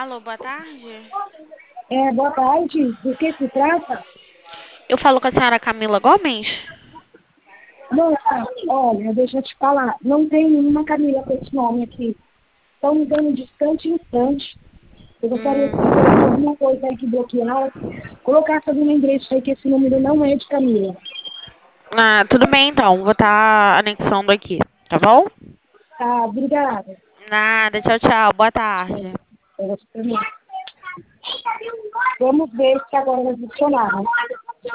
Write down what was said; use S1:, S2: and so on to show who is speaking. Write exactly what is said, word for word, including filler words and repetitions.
S1: Alô, boa tarde.
S2: É, boa tarde. Do que se trata?
S1: Eu falo com a senhora Camila Gomes?
S2: Moça, olha, deixa eu te falar. Não tem nenhuma Camila com esse nome aqui. Estão me dando distante instante. Eu gostaria que se tivesse
S1: Hum,
S2: alguma coisa aí que bloquear, colocasse algum endereço aí que esse número não é de Camila.
S1: ah, tudo bem então, vou estar anexando aqui, tá bom?
S2: Tá, obrigada.
S1: Nada, tchau, tchau, boa
S2: É,
S1: tarde.
S2: é você também. Vamos ver se agora vai funcionar.